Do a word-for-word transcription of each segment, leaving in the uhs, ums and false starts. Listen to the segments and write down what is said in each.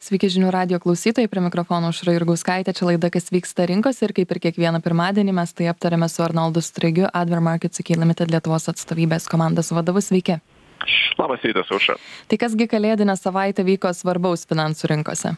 Sveiki žinių radijo klausytojai, prie mikrofono Aušra Jurgauskaitė, čia laida Kas vyksta rinkose ir kaip ir kiekvieną pirmadienį mes tai aptarėme su Arnoldu Straigiu, Adver Markets U K Limited Lietuvos atstovybės komandos vadovu. Sveiki. Labas rytas, Aušra. Tai kasgi kalėdinę savaitę vyko svarbaus finansų rinkose?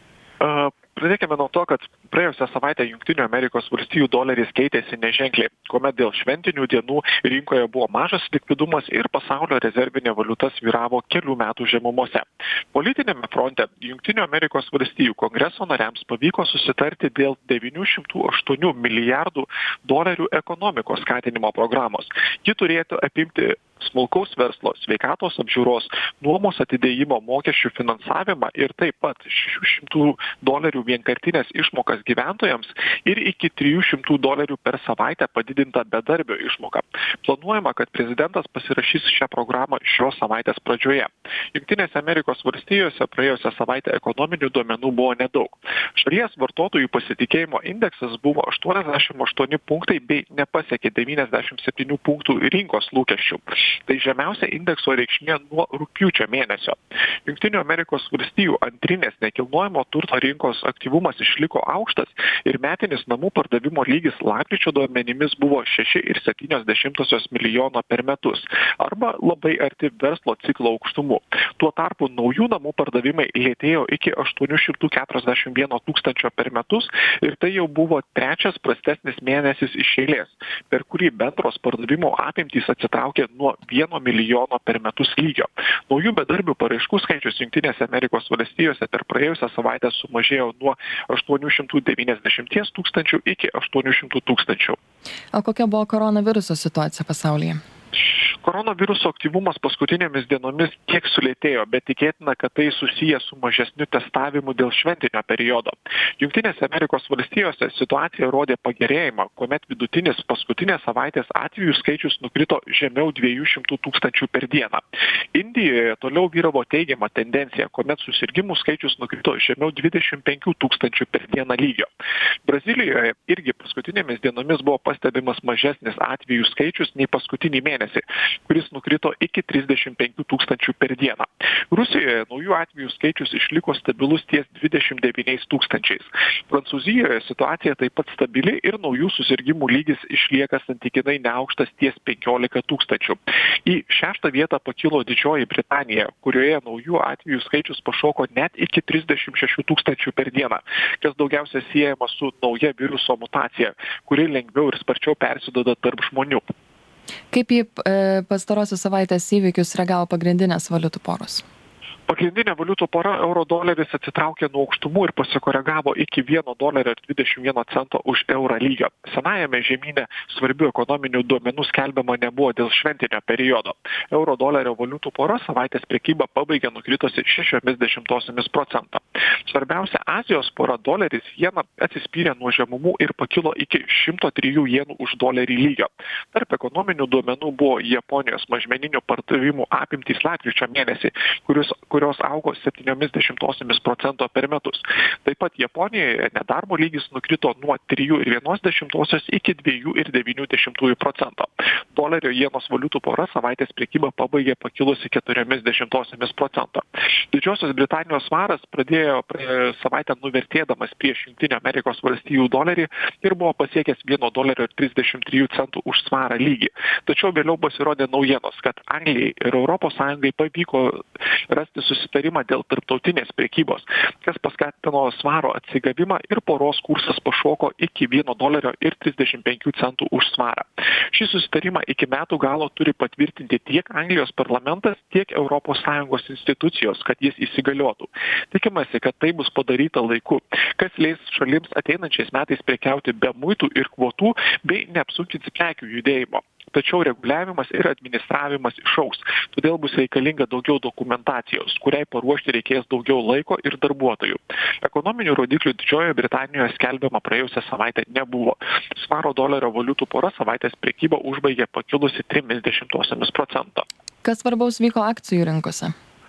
Uh, Pradėkime nuo to, kad praėjusią savaitę Jungtinių Amerikos valstijų doleris keitėsi neženkliai, kuomet dėl šventinių dienų rinkoje buvo mažas likvidumas ir pasaulio rezervinė valiuta svyravo kelių metų žemumose. Politinėme fronte Jungtinių Amerikos valstijų kongreso nariams pavyko susitarti dėl devynių šimtų aštuonių milijardų dolerių ekonomikos skatinimo programos. Ji turėtų apimti smulkaus verslo, sveikatos apžiūros, nuomos atidėjimo mokesčių finansavimą ir taip pat šešių šimtų dolerių vienkartinės išmokas gyventojams ir iki trijų šimtų dolerių per savaitę padidintą bedarbio išmoką. Planuojama, kad prezidentas pasirašys šią programą šios savaitės pradžioje. Jungtinėse Amerikos valstijose praėjusią savaitę ekonominių duomenų buvo nedaug. Šalies vartotojų pasitikėjimo indeksas buvo aštuoniasdešimt aštuoni punktai bei nepasiekė devyniasdešimt septynių punktų rinkos lūkesčių. Tai žemiausia indekso reikšmė nuo rugpjūčio mėnesio. Jungtinių Amerikos valstijų antrinės nekilnojamo turto rinkos aktyvumas išliko aukštas ir metinis namų pardavimo lygis lapkričio duomenimis buvo šeši ir septynios dešimtosios milijono per metus arba labai arti verslo ciklo aukštumų. Tuo tarpu naujų namų pardavimai lėtėjo iki aštuonių šimtų keturiasdešimt vieno tūkstančio per metus ir tai jau buvo trečias prastesnis mėnesis iš eilės, per kurį bendros pardavimo apimtys atsitraukė nuo vieno milijono per metus lygio. Naujų bedarbių paraiškų skaičius Jungtinėse Amerikos valstijose per praėjusią savaitę sumažėjo nuo aštuonių šimtų devyniasdešimties tūkstančių iki aštuonių šimtų tūkstančių. O kokia buvo koronaviruso situacija pasaulyje? Koronaviruso aktyvumas paskutinėmis dienomis kiek sulėtėjo, bet tikėtina, kad tai susiję su mažesniu testavimu dėl šventinio periodo. Jungtinėse Amerikos valstijose situacija rodė pagerėjimą, kuomet vidutinis paskutinės savaitės atvejų skaičius nukrito žemiau dviejų šimtų tūkstančių per dieną. Indijoje toliau vyravo teigiama tendencija, kuomet susirgimų skaičius nukrito žemiau dvidešimt penkių tūkstančių per dieną lygio. Brazilijoje irgi paskutinėmis dienomis buvo pastebimas mažesnis atvejų skaičius nei paskutinį mėnesį, kuris nukrito iki trisdešimt penkių tūkstančių per dieną. Rusijoje naujų atvejų skaičius išliko stabilus ties dvidešimt devyniais tūkstančiais. Prancūzijoje situacija taip pat stabili ir naujų susirgimų lygis išlieka santykinai neaukštas ties penkiolika tūkstančių. Į šeštą vietą pakilo Didžioji Britanija, kurioje naujų atvejų skaičius pašoko net iki trisdešimt šešių tūkstančių per dieną, kas daugiausia siejama su nauja viruso mutacija, kuri lengviau ir sparčiau persiduoda tarp žmonių. Kaip į e, pastarosios savaitės įvykius reagavo pagrindinės valiutų poros? Pagrindinė valiutų pora euro doleris atsitraukė nuo aukštumų ir pasikoregavo iki vieno dolerio ir dvidešimt vieno cento už eurą lygio. Senajame žemyne svarbių ekonominių duomenų skelbiama nebuvo dėl šventinio periodo. Euro dolerio valiutų pora savaitės prekybą pabaigė nukritusi šešiomis dešimtosiomis procento. Svarbiausia Azijos pora doleris jena atsispyrė nuo žemumų ir pakilo iki šimto trijų jenų už dolerį lygio. Tarp ekonominių duomenų buvo Japonijos mažmeninių pardavimų apimtys lapkričio mėnesį, kurius kurios augo septyniomis dešimtosiomis procento per metus. Taip pat Japonijoje nedarbo lygis nukrito nuo trijų ir vienos dešimtosios iki dviejų ir devynių dešimtųjų procento. Dolerio jenos valiutų pora savaitės prekybą pabaigė pakilusi keturiomis dešimtosiomis procento. Didžiosios Britanijos svaras pradėjo savaitę nuvertėdamas prieš Jungtinių Amerikos valstijų dolerį ir buvo pasiekęs vieno dolerio ir trisdešimt trijų centų už svarą lygį. Tačiau vėliau pasirodė naujienos, kad Anglijai ir Europos Sąjungai pavyko rasti susitarimą dėl tarptautinės prekybos, kas paskatino svaro atsigavimą ir poros kursas pašoko iki vieno dolerio ir trisdešimt penkių centų už svarą. Šį susitarimą iki metų galo turi patvirtinti tiek Anglijos parlamentas, tiek Europos Sąjungos institucijos, kad jis įsigaliotų. Tikimasi, kad tai bus padaryta laiku, kas leis šalims ateinančiais metais prekiauti be muitų ir kvotų bei neapsunkins prekių judėjimo. Tačiau reguliavimas ir administravimas išaugs, todėl bus reikalinga daugiau dokumentacijos, kuriai paruošti reikės daugiau laiko ir darbuotojų. Ekonominių rodiklių Didžiojoje Britanijoje skelbiama praėjusią savaitę nebuvo. Svaro dolerio valiutų pora savaitės prekybą užbaigė pakilusi trimis dešimtosiomis procento. Kas svarbaus vyko akcijų rinkose?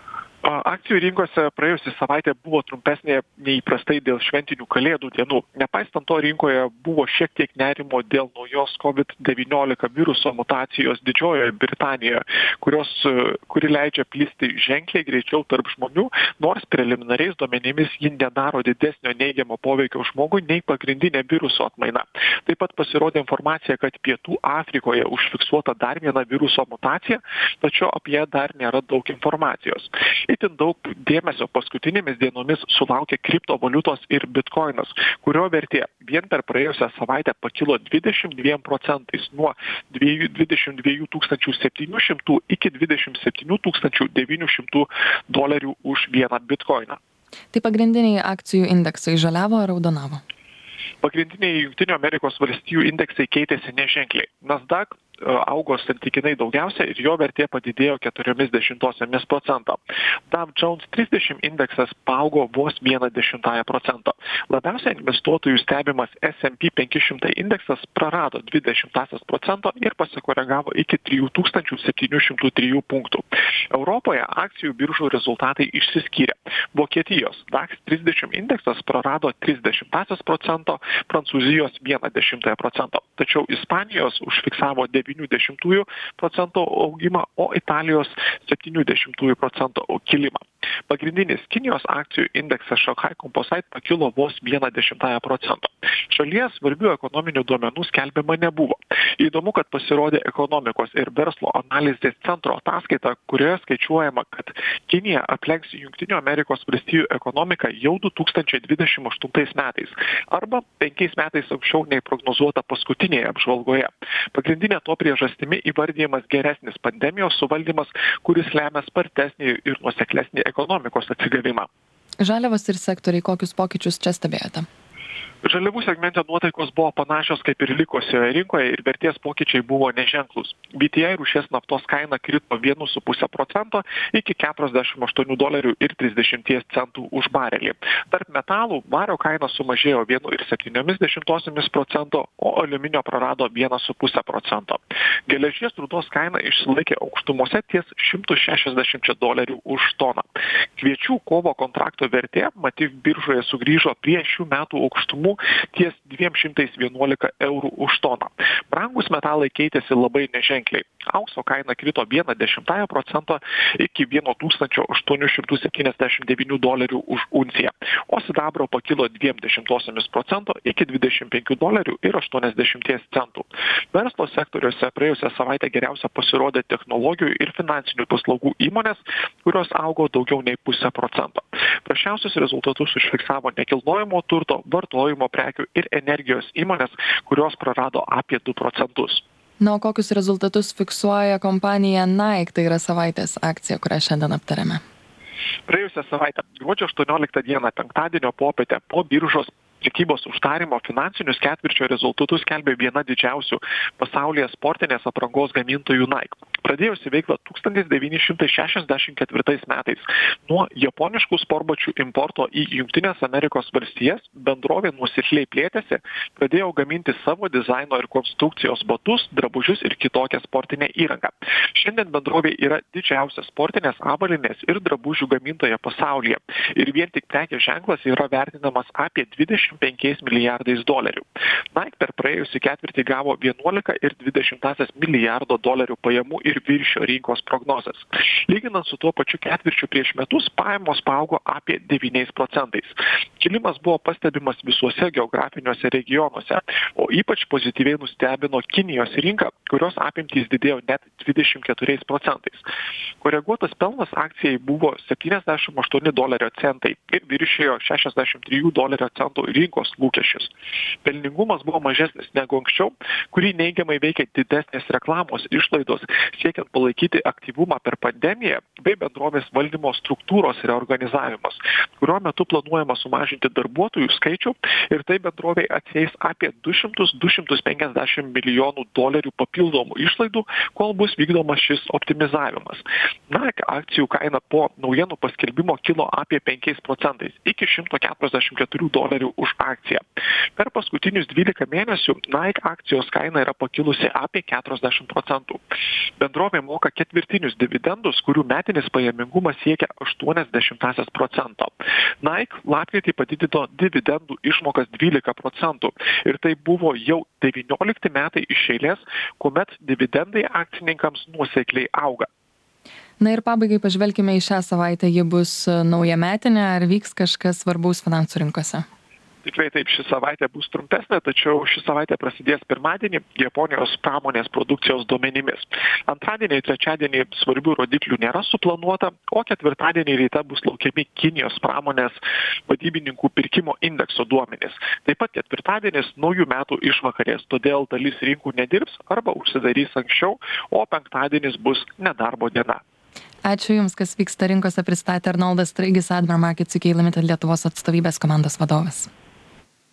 Akcijų rinkose praėjusią savaitę buvo trumpesnė neįprastai dėl šventinių kalėdų dienų. Nepaisant to, rinkoje buvo šiek tiek nerimo dėl naujos COVID devyniolika viruso mutacijos Didžiojoje Britanijoje, kurios, kuri leidžia plisti ženkliai greičiau tarp žmonių, nors preliminariais duomenimis ji nedaro didesnio neigiamo poveikio žmogui nei pagrindinė viruso atmaina. Taip pat pasirodė informacija, kad Pietų Afrikoje užfiksuota dar viena viruso mutacija, tačiau apie ją dar nėra daug informacijos. Itin daug dėmesio paskutinėmis dienomis sulaukė kriptovaliutos ir bitkoinas, kurio vertė vien per praėjusią savaitę pakilo dvidešimt dviem procentais nuo dvidešimt dviejų tūkstančių septynių šimtų iki dvidešimt septynių tūkstančių devynių šimtų dolerių už vieną bitkoiną. Tai pagrindiniai akcijų indeksai žaliavo ar raudonavo? Pagrindiniai Jungtinių Amerikos valstijų indeksai keitėsi neženkliai. Nasdaq augo santykinai daugiausia ir jo vertė padidėjo keturiomis dešimtosiomis procento. Dow Jones trisdešimt indeksas paaugo vos vieną dešimtąją procento. Labiausiai investuotojų stebimas S and P penki šimtai indeksas prarado dvi dešimtąsias procento ir pasikoregavo iki trijų tūkstančių septynių šimtų trijų punktų. Europoje akcijų biržų rezultatai išsiskyrė. Vokietijos DAX trisdešimt indeksas prarado tris dešimtąsias procento, Prancūzijos vieną dešimtąją procento. Tačiau Ispanijos užfiksavo devynių dešimtųjų procento augimą, o Italijos septynių dešimtųjų procento kilimą. Pagrindinis Kinijos akcijų indeksas Shanghai Composite pakilo vos vieną dešimtąją procento. Šalies svarbių ekonominių duomenų skelbiama nebuvo. Įdomu, kad pasirodė ekonomikos ir verslo analizės centro ataskaita, kurioje skaičiuojama, kad Kinija aplenks Jungtinių Amerikos valstijų ekonomiką jau du tūkstančiai dvidešimt aštuntais metais arba penkiais metais anksčiau nei prognozuota paskutinėje apžvalgoje. Pagrindinė to priežastimi įvardyjamas geresnis pandemijos suvaldymas, kuris lemia spartesnį ir nuoseklesnį ekonomikos atsigavimą. Žaliavos ir sektoriai, kokius pokyčius čia stebėjote? Žaliavų segmente nuotaikos buvo panašios kaip ir likusioje rinkoje ir vertės pokyčiai buvo neženklūs. V T I rūšies naftos kaina krito vienu su puse procento iki keturiasdešimt aštuonių dolerių ir trisdešimties centų už barelį. Tarp metalų vario kaina sumažėjo vienu ir septyniomis dešimtosiomis procento, o aliuminio prarado vieną su puse procento. Geležies rūdos kaina išsilaikė aukštumose ties šimtu šešiasdešimčia dolerių už toną. Kviečių kovo kontrakto vertė Mativ biržoje sugrįžo prie šių metų aukštumų ties dviem šimtais vienuolika eurų už toną. Brangus metalai keitėsi labai neženkliai. Aukso kaina krito vieną dešimtąją procento iki vieno tūkstančio aštuonių šimtų septyniasdešimt devynių dolerių už unciją, o sidabro pakilo dviem dešimtosiomis procento iki dvidešimt penkių dolerių ir aštuoniasdešimties centų. Verslo sektoriuose praėjusią savaitę geriausia pasirodė technologijų ir finansinių paslaugų įmonės, kurios augo daugiau nei pusę procento. Prasčiausius rezultatus užfiksavo nekilnojamo turto, vartojimo prekių ir energijos įmonės, kurios prarado apie du procentus. Na, o kokius rezultatus fiksuoja kompanija Nike, tai yra savaitės akcija, kurią šiandien aptarėme? Praėjusią savaitę, gruodžio aštuonioliktą dieną, penktadienio popietę, po biržos prekybos uždarymo finansinius ketvirčio rezultatus skelbė viena didžiausių pasaulyje sportinės aprangos gamintojų Nike. Pradėjusi veiklą tūkstantis devyni šimtai šešiasdešimt ketvirtais metais. Nuo japoniškų sportbačių importo į Jungtines Amerikos valstijas bendrovė nuosekliai plėtėsi, pradėjo gaminti savo dizaino ir konstrukcijos batus, drabužius ir kitokią sportinę įrangą. Šiandien bendrovė yra didžiausia sportinės avalynės ir drabužių gamintoja pasaulyje. Ir vien tik prekės ženklas yra vertinamas apie dvidešimt penkiais milijardais dolerių. Nike per praėjusį ketvirtį gavo vienuolika ir dvi dešimtąsias milijardo dolerių pajamų ir viršio rinkos prognozes. Lyginant su tuo pačiu ketvirčiu prieš metus, pajamos paaugo apie devyniais procentais. Kilimas buvo pastebimas visuose geografiniuose regionuose, o ypač pozityviai nustebino Kinijos rinka, kurios apimtys didėjo net dvidešimt keturiais procentais. Koreguotas pelnas akcijai buvo septyniasdešimt aštuoni dolerio centai ir viršijo šešiasdešimt trijų dolerio centų rinkos lūkesčius. Pelningumas buvo mažesnis negu anksčiau, kurį neigiamai veikia didesnės reklamos išlaidos, siekiant palaikyti aktyvumą per pandemiją, bei bendrovės valdymo struktūros reorganizavimas, kurio metu planuojama sumažinti darbuotojų skaičių ir tai bendrovei atsieis apie du šimtus iki du šimtų penkiasdešimt milijonų dolerių papildomų išlaidų, kol bus vykdomas šis optimizavimas. Nike akcijų kaina po naujienų paskelbimo kilo apie penkiais procentais iki šimto keturiasdešimt keturių dolerių už už akciją. Per paskutinius dvylika mėnesių Nike akcijos kaina yra pakilusi apie keturiasdešimt procentų. Bendrovė moka ketvirtinius dividendus, kurių metinis pajamingumas siekia aštuoniasdešimtąsias procento. Nike lapkritį padidino dividendų išmokas dvylika procentų ir tai buvo jau devyniolikti metai iš eilės, kuomet dividendai akcininkams nuosekliai auga. Na ir pabaigai pažvelkime į šią savaitę, ji bus naujametinė, ar vyks kažkas svarbaus finansų rinkose? Tikrai taip, ši savaitė bus trumpesnė, tačiau ši savaitė prasidės pirmadienį Japonijos pramonės produkcijos duomenimis. Antradienį ir trečiadienį svarbių rodiklių nėra suplanuota, o ketvirtadienį ryte bus laukiami Kinijos pramonės vadybininkų pirkimo indekso duomenys. Taip pat ketvirtadienis naujų metų išvakarės, todėl dalis rinkų nedirbs arba užsidarys anksčiau, o penktadienis bus nedarbo diena. Ačiū Jums, kas vyksta rinkose, pristatė Arnoldas Straigis, Adver Markets U K Limited Lietuvos atstovybės komandos vadovas.